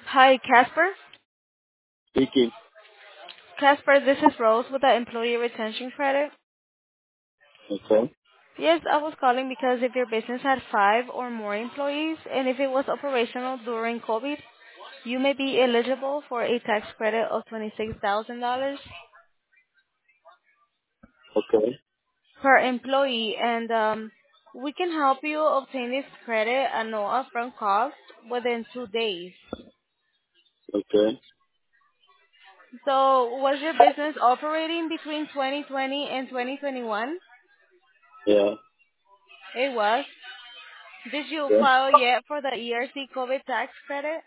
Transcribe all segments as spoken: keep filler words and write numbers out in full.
Hi, Casper. Speaking. Casper, this is Rose with the Employee Retention Credit. Okay. Yes, I was calling because if your business had five or more employees and if it was operational during COVID, you may be eligible for a tax credit of twenty-six thousand dollars Okay. per employee, and um, we can help you obtain this credit at no upfront cost within two days. Okay. So was your business operating between twenty twenty and twenty twenty-one? Yeah. It was. Did you Yeah. file yet for the E R C COVID tax credit?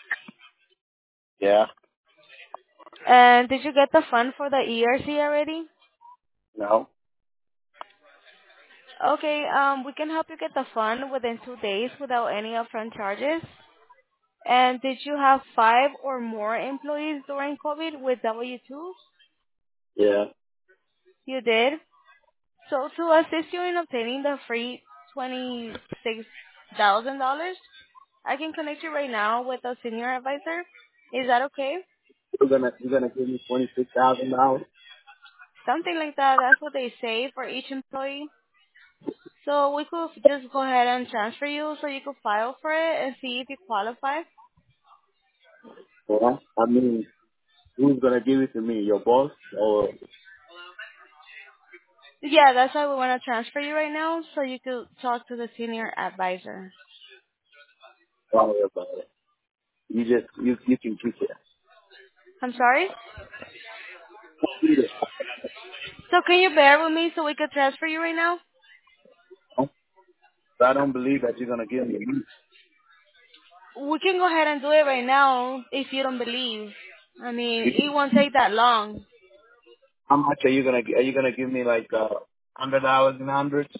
Yeah. And did you get the fund for the E R C already? No. Okay, um, we can help you get the fund within two days without any upfront charges. And did you have five or more employees during COVID with W two? Yeah. You did. So to assist you in obtaining the free twenty-six thousand dollars, I can connect you right now with a senior advisor. Is that okay? You're gonna you're gonna give me twenty six thousand dollars. Something like that. That's what they say for each employee. So we could just go ahead and transfer you so you could file for it and see if you qualify. Yeah. I mean, who's gonna give it to me? Your boss or Yeah, that's why we want to transfer you right now so you could talk to the senior advisor. don't worry about it. You just you you can keep it. I'm sorry? Keep it. So can you bear with me so we could transfer you right now? But I don't believe that you're gonna give me. We can go ahead and do it right now if you don't believe. I mean, You, it won't take that long. how much are you gonna are you gonna give me like uh hundred dollars and hundreds?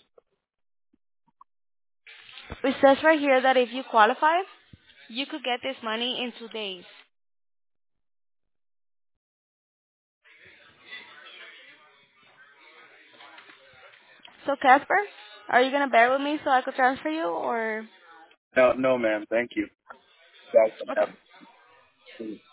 It says right here that if you qualify, you could get this money in two days. So Casper, are you going to bear with me so I could transfer you or? No, no, ma'am. Thank you. That's gonna Okay. happen.